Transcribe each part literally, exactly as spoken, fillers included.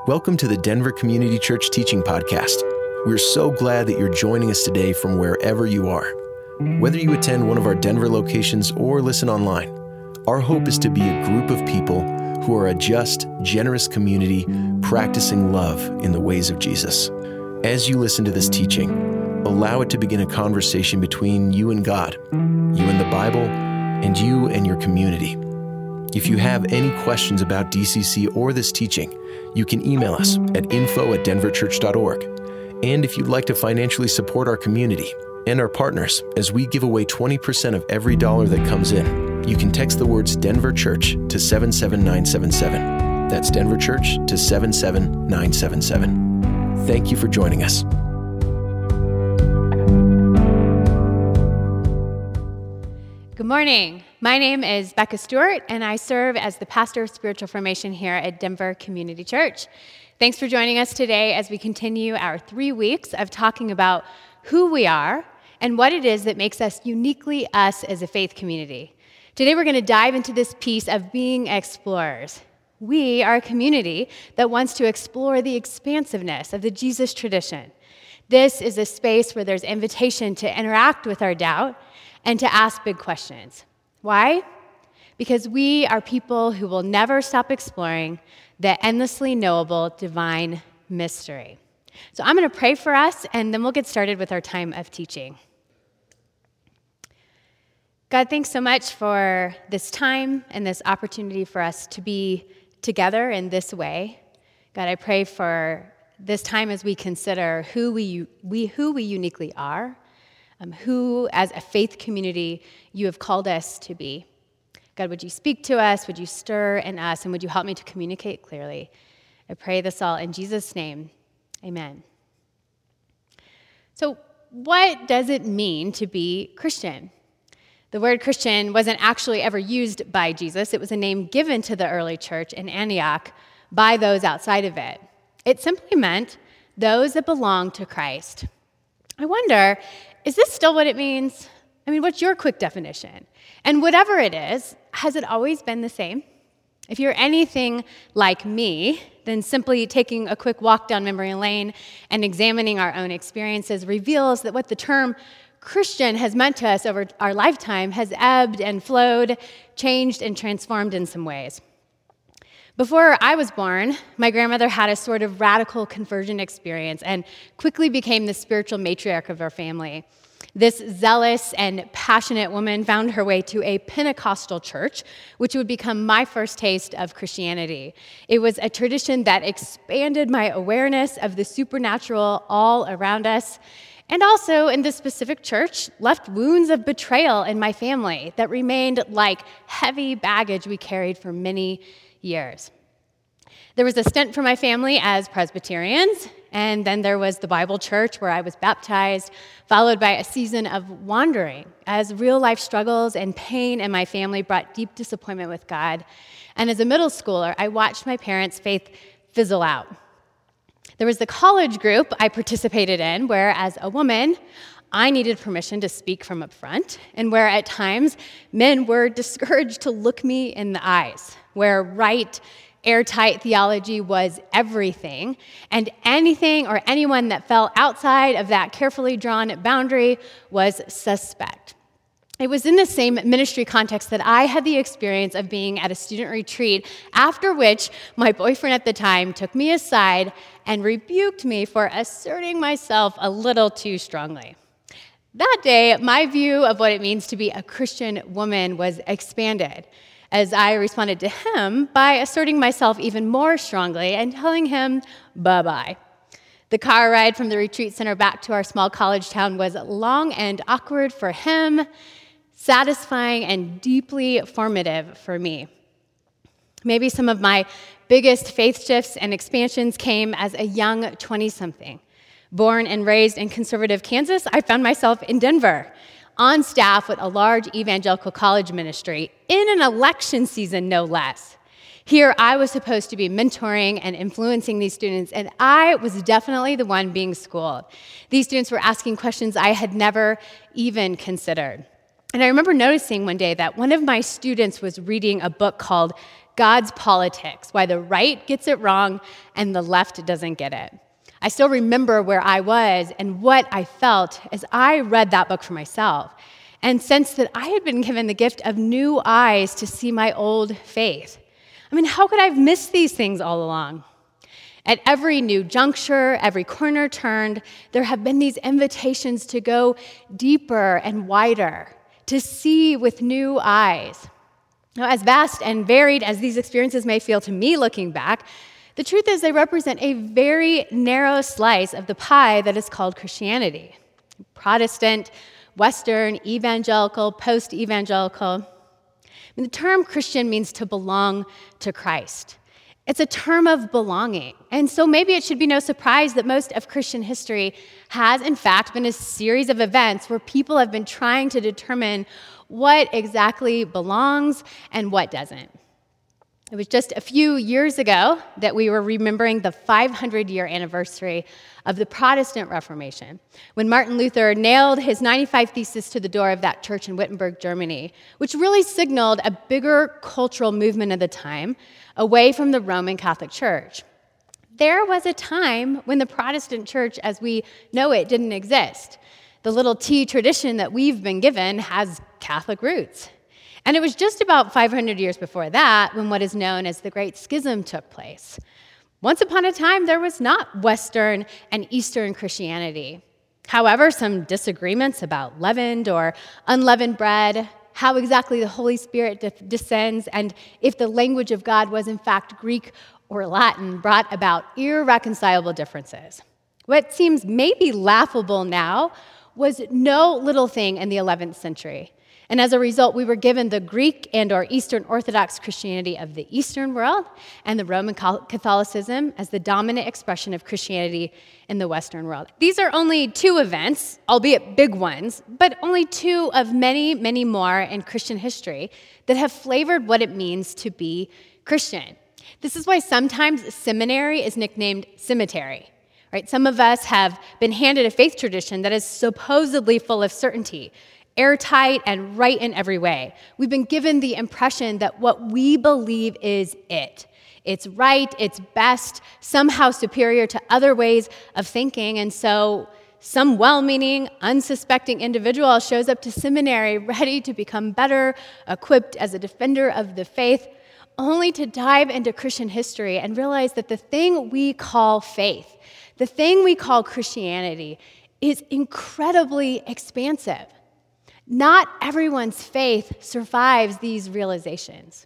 Welcome to the Denver Community Church Teaching Podcast. We're so glad that you're joining us today from wherever you are. Whether you attend one of our Denver locations or listen online, our hope is to be a group of people who are a just, generous community practicing love in the ways of Jesus. As you listen to this teaching, allow it to begin a conversation between you and God, you and the Bible, and you and your community. If you have any questions about D C C or this teaching, you can email us at info at denver church dot org. And if you'd like to financially support our community and our partners as we give away twenty percent of every dollar that comes in, you can text the words Denver Church to seven seven nine seven seven. That's Denver Church to seven seven nine seven seven. Thank you for joining us. Good morning. My name is Becca Stewart, and I serve as the pastor of spiritual formation here at Denver Community Church. Thanks for joining us today as we continue our three weeks of talking about who we are and what it is that makes us uniquely us as a faith community. Today we're going to dive into this piece of being explorers. We are a community that wants to explore the expansiveness of the Jesus tradition. This is a space where there's invitation to interact with our doubt and to ask big questions. Why? Because we are people who will never stop exploring the endlessly knowable divine mystery. So I'm going to pray for us, and then we'll get started with our time of teaching. God, thanks so much for this time and this opportunity for us to be together in this way. God, I pray for this time as we consider who we, we, who we uniquely are, Um, who, as a faith community, you have called us to be. God, would you speak to us? Would you stir in us? And would you help me to communicate clearly? I pray this all in Jesus' name. Amen. So, what does it mean to be Christian? The word Christian wasn't actually ever used by Jesus. It was a name given to the early church in Antioch by those outside of it. It simply meant those that belong to Christ. I wonder, is this still what it means? I mean, what's your quick definition? And whatever it is, has it always been the same? If you're anything like me, then simply taking a quick walk down memory lane and examining our own experiences reveals that what the term Christian has meant to us over our lifetime has ebbed and flowed, changed and transformed in some ways. Before I was born, my grandmother had a sort of radical conversion experience and quickly became the spiritual matriarch of our family. This zealous and passionate woman found her way to a Pentecostal church, which would become my first taste of Christianity. It was a tradition that expanded my awareness of the supernatural all around us, and also in this specific church left wounds of betrayal in my family that remained like heavy baggage we carried for many years. There was a stint for my family as Presbyterians, and then there was the Bible church where I was baptized, followed by a season of wandering as real-life struggles and pain in my family brought deep disappointment with God. And as a middle schooler, I watched my parents' faith fizzle out. There was the college group I participated in, where as a woman, I needed permission to speak from up front, and where at times men were discouraged to look me in the eyes, where right, airtight theology was everything, and anything or anyone that fell outside of that carefully drawn boundary was suspect. It was in the same ministry context that I had the experience of being at a student retreat, after which my boyfriend at the time took me aside and rebuked me for asserting myself a little too strongly. That day, my view of what it means to be a Christian woman was expanded, as I responded to him by asserting myself even more strongly and telling him bye-bye. The car ride from the retreat center back to our small college town was long and awkward for him, satisfying and deeply formative for me. Maybe some of my biggest faith shifts and expansions came as a young twenty-something. Born and raised in conservative Kansas, I found myself in Denver, on staff with a large evangelical college ministry, in an election season, no less. Here, I was supposed to be mentoring and influencing these students, and I was definitely the one being schooled. These students were asking questions I had never even considered. And I remember noticing one day that one of my students was reading a book called God's politics, why the right gets it wrong and the left doesn't get it. I still remember where I was and what I felt as I read that book for myself, and sensed that I had been given the gift of new eyes to see my old faith. I mean, how could I have missed these things all along? At every new juncture, every corner turned, there have been these invitations to go deeper and wider, to see with new eyes. Now, as vast and varied as these experiences may feel to me looking back, the truth is they represent a very narrow slice of the pie that is called Christianity. Protestant, Western, evangelical, post-evangelical. I mean, the term Christian means to belong to Christ. It's a term of belonging. And so maybe it should be no surprise that most of Christian history has, in fact, been a series of events where people have been trying to determine what exactly belongs and what doesn't. It was just a few years ago that we were remembering the five hundred year anniversary of the Protestant Reformation, when Martin Luther nailed his ninety-five Theses to the door of that church in Wittenberg, Germany, which really signaled a bigger cultural movement of the time away from the Roman Catholic Church. There was a time when the Protestant church as we know it didn't exist. The little T tradition that we've been given has Catholic roots. And it was just about five hundred years before that when what is known as the Great Schism took place. Once upon a time, there was not Western and Eastern Christianity. However, some disagreements about leavened or unleavened bread, how exactly the Holy Spirit de- descends, and if the language of God was in fact Greek or Latin brought about irreconcilable differences. What seems maybe laughable now was no little thing in the eleventh century. And as a result, we were given the Greek and or Eastern Orthodox Christianity of the Eastern world and the Roman Catholicism as the dominant expression of Christianity in the Western world. These are only two events, albeit big ones, but only two of many, many more in Christian history that have flavored what it means to be Christian. This is why sometimes seminary is nicknamed cemetery. Right? Some of us have been handed a faith tradition that is supposedly full of certainty, airtight and right in every way. We've been given the impression that what we believe is it. It's right, it's best, somehow superior to other ways of thinking. And so some well-meaning, unsuspecting individual shows up to seminary ready to become better equipped as a defender of the faith, only to dive into Christian history and realize that the thing we call faith, the thing we call Christianity, is incredibly expansive. Not everyone's faith survives these realizations.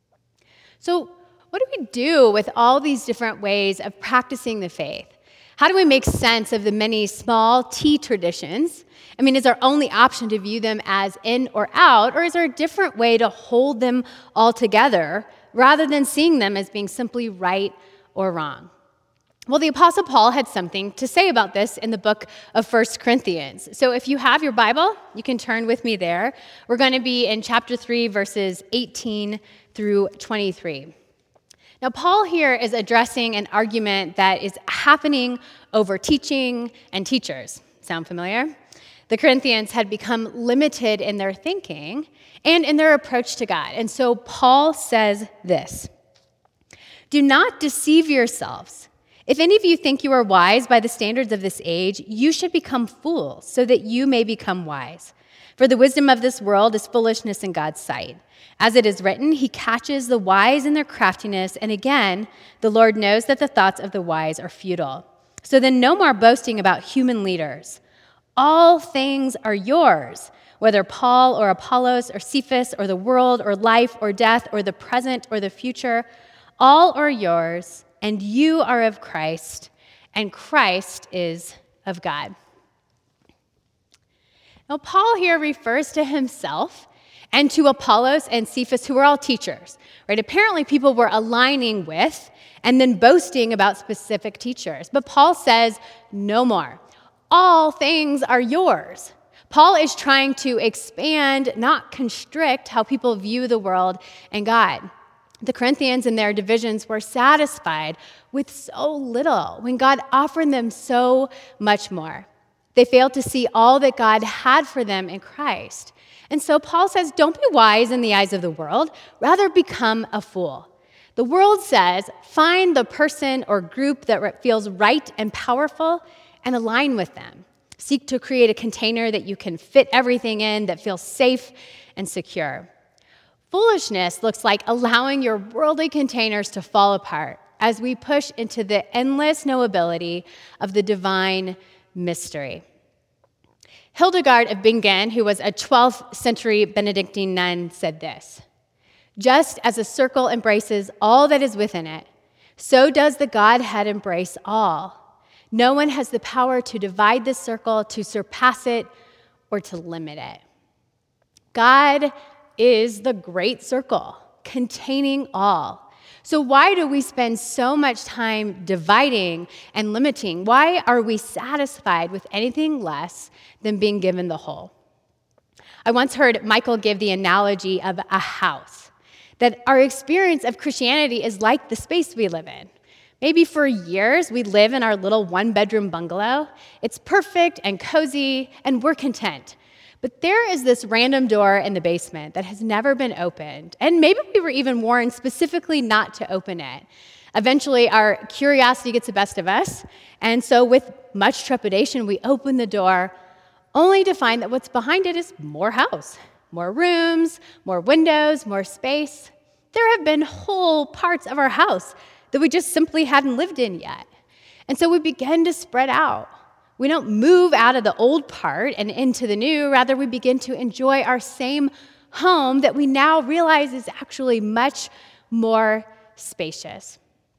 So what do we do with all these different ways of practicing the faith? How do we make sense of the many small T traditions? I mean, is our only option to view them as in or out, or is there a different way to hold them all together rather than seeing them as being simply right or wrong? Well, the Apostle Paul had something to say about this in the book of First Corinthians. So if you have your Bible, you can turn with me there. We're going to be in chapter three, verses eighteen through twenty-three. Now, Paul here is addressing an argument that is happening over teaching and teachers. Sound familiar? The Corinthians had become limited in their thinking and in their approach to God. And so Paul says this: "Do not deceive yourselves. If any of you think you are wise by the standards of this age, you should become fools so that you may become wise. For the wisdom of this world is foolishness in God's sight. As it is written, he catches the wise in their craftiness, and again, the Lord knows that the thoughts of the wise are futile. So then no more boasting about human leaders. All things are yours, whether Paul or Apollos or Cephas or the world or life or death or the present or the future, all are yours, and you are of Christ, and Christ is of God." Now, Paul here refers to himself and to Apollos and Cephas, who were all teachers, right? Apparently, people were aligning with and then boasting about specific teachers. But Paul says, no more. All things are yours. Paul is trying to expand, not constrict, how people view the world and God. The Corinthians and their divisions were satisfied with so little when God offered them so much more. They failed to see all that God had for them in Christ. And so Paul says, don't be wise in the eyes of the world, rather become a fool. The world says, find the person or group that feels right and powerful and align with them. Seek to create a container that you can fit everything in that feels safe and secure. Foolishness looks like allowing your worldly containers to fall apart as we push into the endless knowability of the divine mystery. Hildegard of Bingen, who was a twelfth century Benedictine nun, said this: "Just as a circle embraces all that is within it, so does the Godhead embrace all. No one has the power to divide this circle, to surpass it, or to limit it." God is the great circle, containing all. So why do we spend so much time dividing and limiting? Why are we satisfied with anything less than being given the whole? I once heard Michael give the analogy of a house, that our experience of Christianity is like the space we live in. Maybe for years we live in our little one-bedroom bungalow. It's perfect and cozy, and we're content. But there is this random door in the basement that has never been opened, and maybe we were even warned specifically not to open it. Eventually, our curiosity gets the best of us, and so with much trepidation, we open the door, only to find that what's behind it is more house, more rooms, more windows, more space. There have been whole parts of our house that we just simply hadn't lived in yet. And so we begin to spread out. We don't move out of the old part and into the new. Rather, we begin to enjoy our same home that we now realize is actually much more spacious.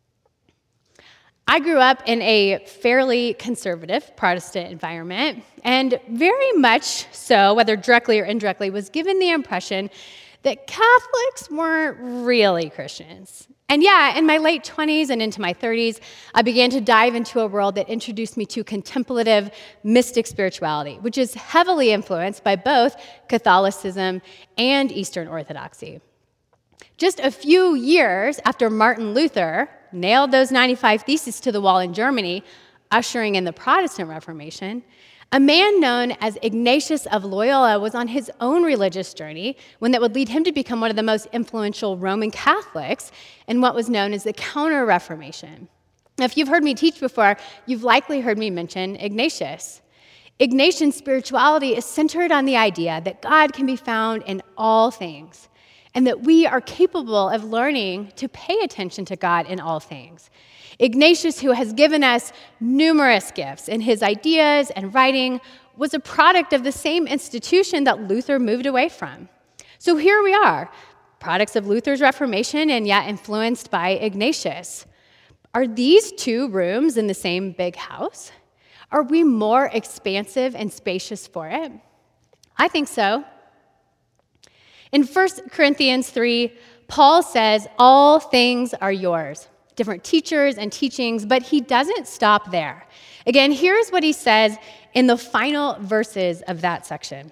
I grew up in a fairly conservative Protestant environment, and very much so, whether directly or indirectly, was given the impression that Catholics weren't really Christians. And yeah, in my late twenties and into my thirties, I began to dive into a world that introduced me to contemplative, mystic spirituality, which is heavily influenced by both Catholicism and Eastern Orthodoxy. Just a few years after Martin Luther nailed those ninety-five theses to the wall in Germany, ushering in the Protestant Reformation, a man known as Ignatius of Loyola was on his own religious journey, one that would lead him to become one of the most influential Roman Catholics in what was known as the Counter-Reformation. Now, if you've heard me teach before, you've likely heard me mention Ignatius. Ignatian spirituality is centered on the idea that God can be found in all things, and that we are capable of learning to pay attention to God in all things. Ignatius, who has given us numerous gifts in his ideas and writing, was a product of the same institution that Luther moved away from. So here we are, products of Luther's Reformation and yet influenced by Ignatius. Are these two rooms in the same big house? Are we more expansive and spacious for it? I think so. In First Corinthians three, Paul says, all things are yours. Different teachers and teachings, but he doesn't stop there. Again, here's what he says in the final verses of that section.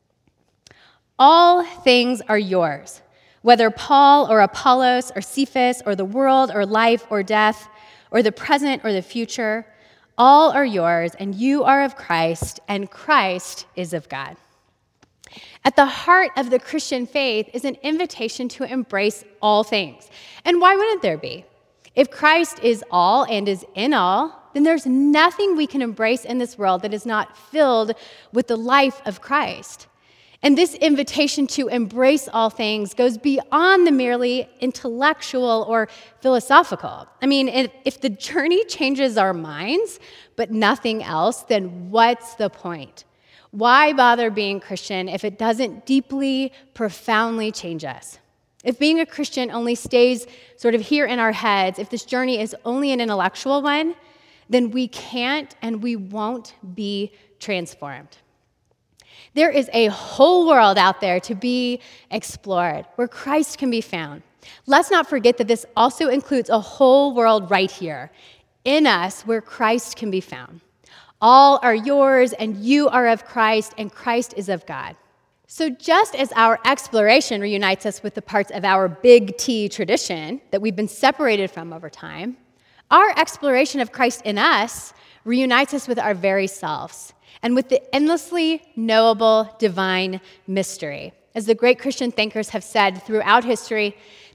All things are yours, whether Paul or Apollos or Cephas or the world or life or death or the present or the future, all are yours, and you are of Christ, and Christ is of God. At the heart of the Christian faith is an invitation to embrace all things. And why wouldn't there be? If Christ is all and is in all, then there's nothing we can embrace in this world that is not filled with the life of Christ. And this invitation to embrace all things goes beyond the merely intellectual or philosophical. I mean, if, if the journey changes our minds, but nothing else, then what's the point? Why bother being Christian if it doesn't deeply, profoundly change us? If being a Christian only stays sort of here in our heads, if this journey is only an intellectual one, then we can't and we won't be transformed. There is a whole world out there to be explored where Christ can be found. Let's not forget that this also includes a whole world right here in us where Christ can be found. All are yours, and you are of Christ, and Christ is of God. So just as our exploration reunites us with the parts of our big T tradition that we've been separated from over time, our exploration of Christ in us reunites us with our very selves and with the endlessly knowable divine mystery. As the great Christian thinkers have said throughout history,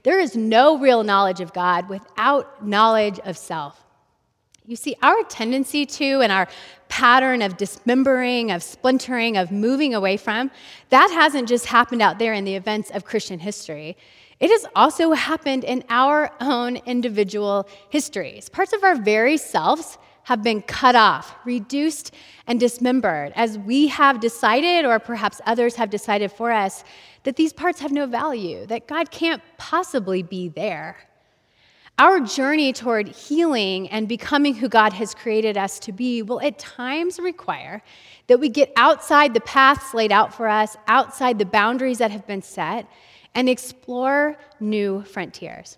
there is no real knowledge of God without knowledge of self. You see, our tendency to and our pattern of dismembering, of splintering, of moving away from, that hasn't just happened out there in the events of Christian history. It has also happened in our own individual histories. Parts of our very selves have been cut off, reduced, and dismembered as we have decided, or perhaps others have decided for us, that these parts have no value, that God can't possibly be there. Our journey toward healing and becoming who God has created us to be will at times require that we get outside the paths laid out for us, outside the boundaries that have been set, and explore new frontiers.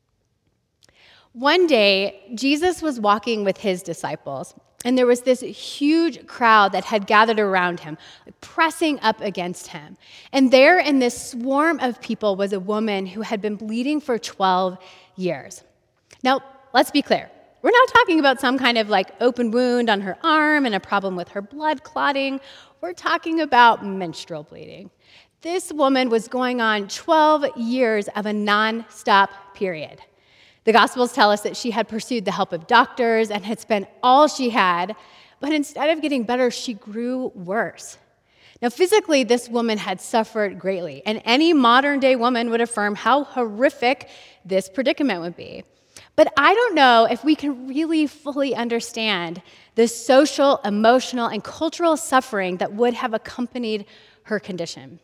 One day, Jesus was walking with his disciples, and there was this huge crowd that had gathered around him, pressing up against him. And there in this swarm of people was a woman who had been bleeding for twelve years. Now, let's be clear. We're not talking about some kind of like open wound on her arm and a problem with her blood clotting. We're talking about menstrual bleeding. This woman was going on twelve years of a non-stop period. The Gospels tell us that she had pursued the help of doctors and had spent all she had, but instead of getting better, she grew worse. Now, physically, this woman had suffered greatly, and any modern-day woman would affirm how horrific this predicament would be. But I don't know if we can really fully understand the social, emotional, and cultural suffering that would have accompanied her condition.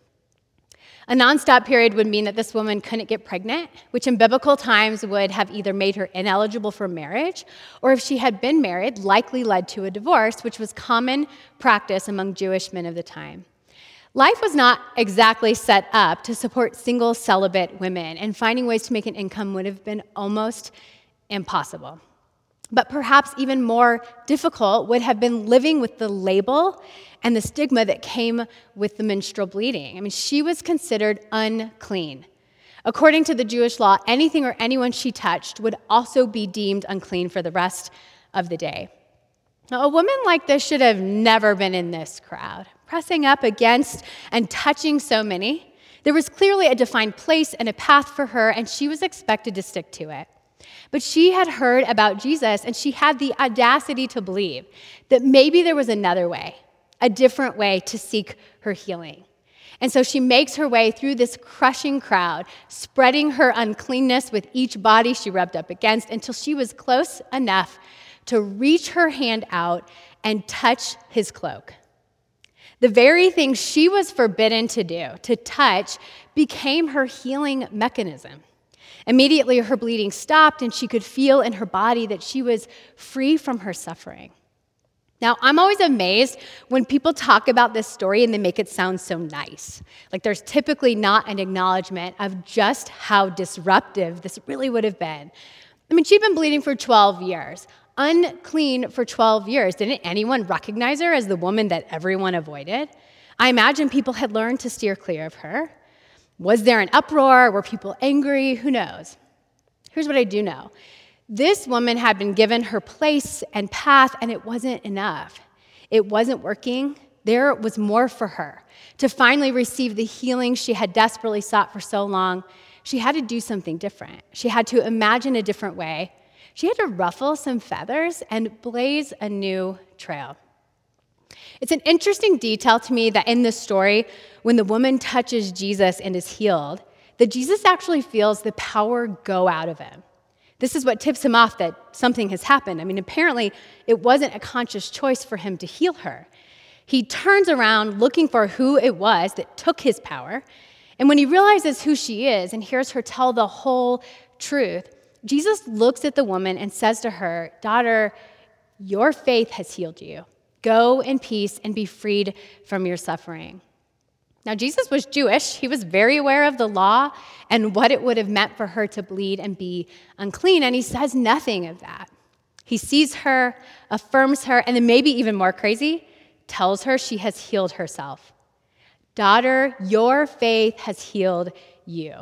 A nonstop period would mean that this woman couldn't get pregnant, which in biblical times would have either made her ineligible for marriage, or if she had been married, likely led to a divorce, which was common practice among Jewish men of the time. Life was not exactly set up to support single celibate women, and finding ways to make an income would have been almost impossible. But perhaps even more difficult would have been living with the label and the stigma that came with the menstrual bleeding. I mean, she was considered unclean. According to the Jewish law, anything or anyone she touched would also be deemed unclean for the rest of the day. Now, a woman like this should have never been in this crowd, pressing up against and touching so many. There was clearly a defined place and a path for her, and she was expected to stick to it. But she had heard about Jesus, and she had the audacity to believe that maybe there was another way, a different way to seek her healing. And so she makes her way through this crushing crowd, spreading her uncleanness with each body she rubbed up against until she was close enough to reach her hand out and touch his cloak. The very thing she was forbidden to do, to touch, became her healing mechanism. Immediately, her bleeding stopped, and she could feel in her body that she was free from her suffering. Now, I'm always amazed when people talk about this story and they make it sound so nice. Like there's typically not an acknowledgement of just how disruptive this really would have been. I mean, she'd been bleeding for twelve years, unclean for twelve years. Didn't anyone recognize her as the woman that everyone avoided? I imagine people had learned to steer clear of her. Was there an uproar? Were people angry? Who knows? Here's what I do know. This woman had been given her place and path, and it wasn't enough. It wasn't working. There was more for her. To finally receive the healing she had desperately sought for so long, she had to do something different. She had to imagine a different way. She had to ruffle some feathers and blaze a new trail. It's an interesting detail to me that in this story, when the woman touches Jesus and is healed, that Jesus actually feels the power go out of him. This is what tips him off that something has happened. I mean, apparently, it wasn't a conscious choice for him to heal her. He turns around looking for who it was that took his power, and when he realizes who she is and hears her tell the whole truth, Jesus looks at the woman and says to her, "Daughter, your faith has healed you. Go in peace and be freed from your suffering." Now, Jesus was Jewish. He was very aware of the law and what it would have meant for her to bleed and be unclean, and he says nothing of that. He sees her, affirms her, and then maybe even more crazy, tells her she has healed herself. "Daughter, your faith has healed you."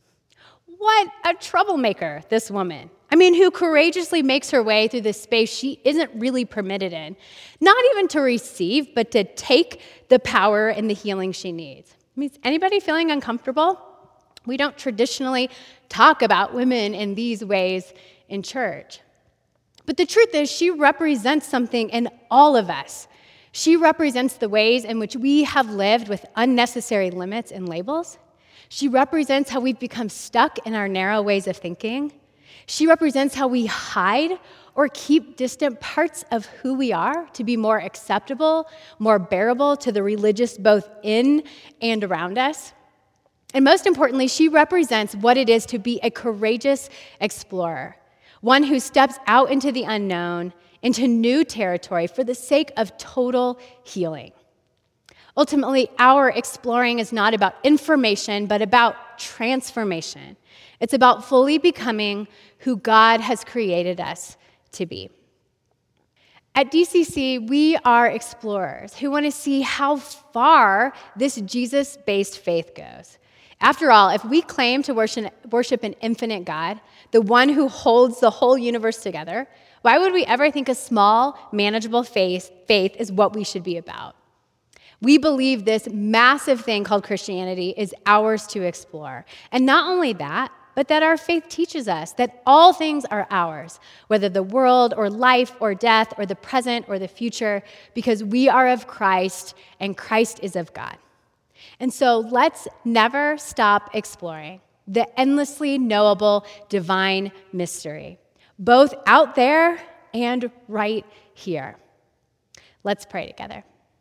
What a troublemaker, this woman. I mean, who courageously makes her way through this space she isn't really permitted in, not even to receive, but to take the power and the healing she needs. I mean, is anybody feeling uncomfortable? We don't traditionally talk about women in these ways in church. But the truth is, she represents something in all of us. She represents the ways in which we have lived with unnecessary limits and labels. She represents how we've become stuck in our narrow ways of thinking. She represents how we hide or keep distant parts of who we are to be more acceptable, more bearable to the religious both in and around us. And most importantly, she represents what it is to be a courageous explorer, one who steps out into the unknown, into new territory for the sake of total healing. Ultimately, our exploring is not about information, but about transformation. It's about fully becoming who God has created us to be. At D C C, we are explorers who want to see how far this Jesus-based faith goes. After all, if we claim to worship, worship an infinite God, the one who holds the whole universe together, why would we ever think a small, manageable faith, faith is what we should be about? We believe this massive thing called Christianity is ours to explore. And not only that, but that our faith teaches us that all things are ours, whether the world or life or death or the present or the future, because we are of Christ and Christ is of God. And so let's never stop exploring the endlessly knowable divine mystery, both out there and right here. Let's pray together.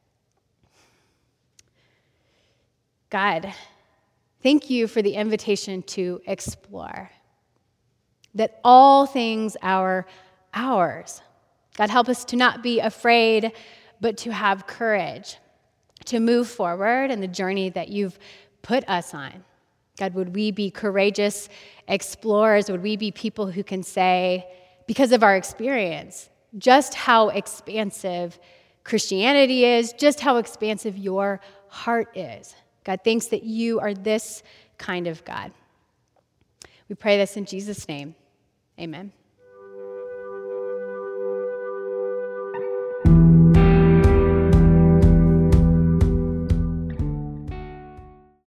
God, thank you for the invitation to explore, that all things are ours. God, help us to not be afraid, but to have courage, to move forward in the journey that you've put us on. God, would we be courageous explorers? Would we be people who can say, because of our experience, just how expansive Christianity is, just how expansive your heart is? God, thanks that you are this kind of God. We pray this in Jesus' name. Amen.